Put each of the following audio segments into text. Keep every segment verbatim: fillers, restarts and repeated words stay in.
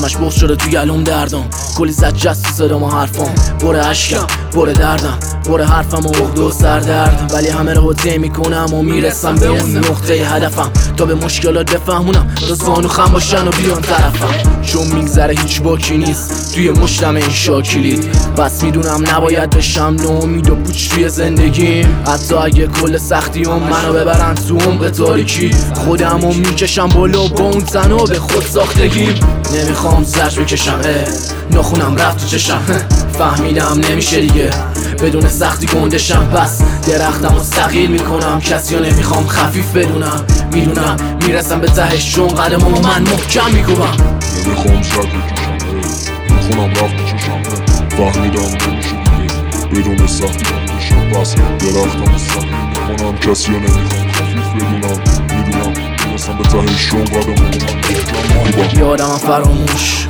همش بغض شده توی گلوم دردم، کلی زد جست تو صدام و حرفام، بره عشقم بره دردم، بره حرفم و عقده و سردرد، ولی همه رو طی میکنم و میرسم به اون نقطه هدفم، تا به مشکلات بفهمونم تا زانو خم باشن و بیان طرفم، چون میگذره هیچ باکی نیست توی مشتم این شاکلید، بس میدونم نباید بشم ناامید و پوچ توی زندگیم، حتی اگه کل سختی هم منو ببرن تو عمق تاریکی، خودمو میکشم بالا با اون تنها به خود ساختگیم، نمیخوام زجر بکشم ناخونم رفت تو چشم، فهمیدم نمیشه دیگه بدون سختی گندشم، پس درختم مستقیل میکنم کسی رو نمیخوام خفیف بدونم، میدونم میرسم به تهش چون قدمامو من محکم میکوبم، نمیخوام زجر بکشم ناخونم رفت تو چشم، فهمیدم نمیشه دیگه بدون سختی گندشم، پس درختم مستقیل میکنم کسی رو نمیخوام خفیف بدونم، میدونم میرسم به تهش چون قدمامو من محکم میکوبم. یادم فراموش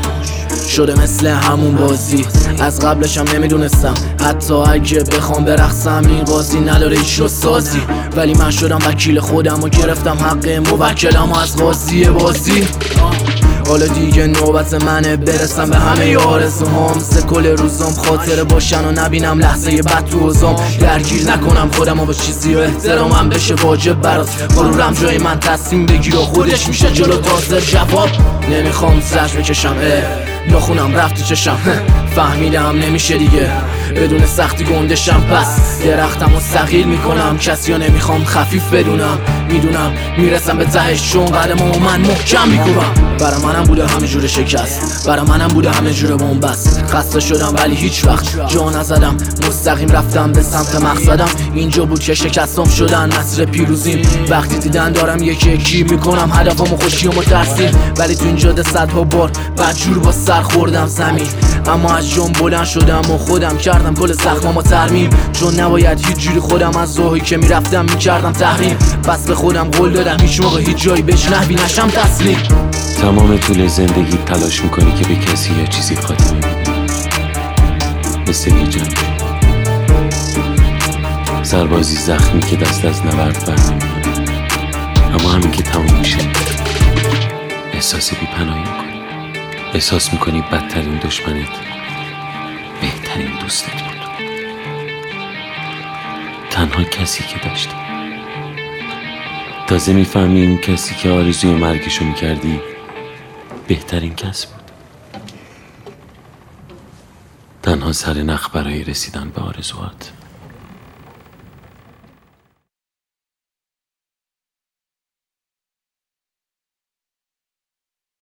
شده مثل همون بازی، از قبلشم نمیدونستم حتی اگه بخوام برقصم این بازی نداره هیچ رو سازی، ولی من شدم وکیل خودم و گرفتم حق موکلم و از قاضی بازی، حالا دیگه نوبت منه برسم به همه آرزوهام، سه کل روزام خاطره باشن و نبینم لحظه بد تو حوزام، درگیر نکنم خودم و با چیزی و احترامم بشه واجب برات، غرورم جای من تصمیم بگیر و خودش میشه جلو تازه جواب، نمیخوام زجر بکشم ناخونم رفت تو چشم، فهمیدم نمیشه دیگه بدون سختی گندشم، پس درختم مستقیل میکنم کسی رو نمیخوام خفیف بدونم، میدونم میرسم به تهش چون قدمامو من محکم میکوبم، برا منم بوده همه جور شکست، برا منم بوده همه جور بنبست، خسته شدم ولی هیچ وقت جا نزدم، مستقیم رفتم به سمت مقصدم، اینجا بود که شکستم شدن مسیر پیروزیم، وقتی دیدن دارم یکی یکی میکنم هدفمو خوشیامو ترسیم، ولی تو اینجا ده صدها بار بدجور با سر خوردم زمین، اما از جام بلند شدم و خودم کردم کل زخمامو ترمیم، چون نباید هیچ جوری خودم از راهی که میرفتم میکردم تحریم، پس به خودم قول دادم هیچ موقع هیچ جایی بهش نحوی نشم تسلیم. تمام طول زندگی تلاش میکنی که به کسی یا چیزی خاتمه بدی، مثل یه جنگ سربازی زخمی که دست از نبرد بر نمی‌داره، اما همین که تموم میشه احساس بی‌پناهی میکنی، احساس میکنی بدترین دشمنت بهترین دوستت بود، تنها کسی که داشتی، تازه میفهمی این کسی که آرزوی مرگشو میکردی بهترین کس بود، تنها سر نخ برای رسیدن به آرزوات.